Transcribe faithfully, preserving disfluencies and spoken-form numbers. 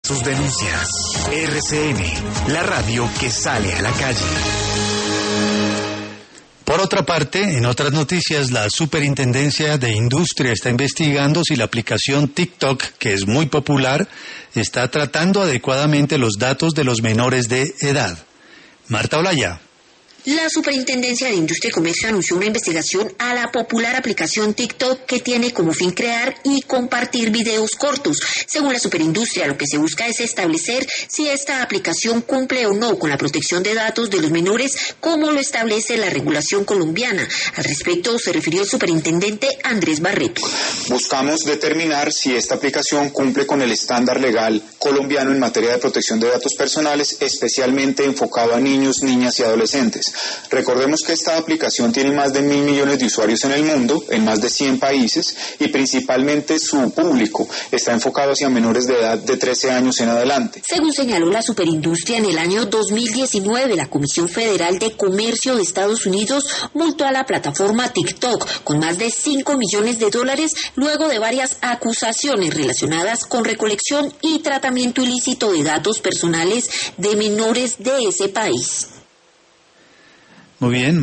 Sus denuncias. R C N, la radio que sale a la calle. Por otra parte, en otras noticias, la Superintendencia de Industria está investigando si la aplicación TikTok, que es muy popular, está tratando adecuadamente los datos de los menores de edad. Marta Olaya. La Superintendencia de Industria y Comercio anunció una investigación a la popular aplicación TikTok que tiene como fin crear y compartir videos cortos. Según la Superindustria, lo que se busca es establecer si esta aplicación cumple o no con la protección de datos de los menores, como lo establece la regulación colombiana. Al respecto se refirió el superintendente Andrés Barreto. Buscamos determinar si esta aplicación cumple con el estándar legal colombiano en materia de protección de datos personales, especialmente enfocado a niños, niñas y adolescentes. Recordemos que esta aplicación tiene más de mil millones de usuarios en el mundo, en más de cien países, y principalmente su público está enfocado hacia menores de edad de trece años en adelante. Según señaló la Superindustria, en el año dos mil diecinueve, la Comisión Federal de Comercio de Estados Unidos multó a la plataforma TikTok con más de cinco millones de dólares luego de varias acusaciones relacionadas con recolección y tratamiento ilícito de datos personales de menores de ese país. Muy bien.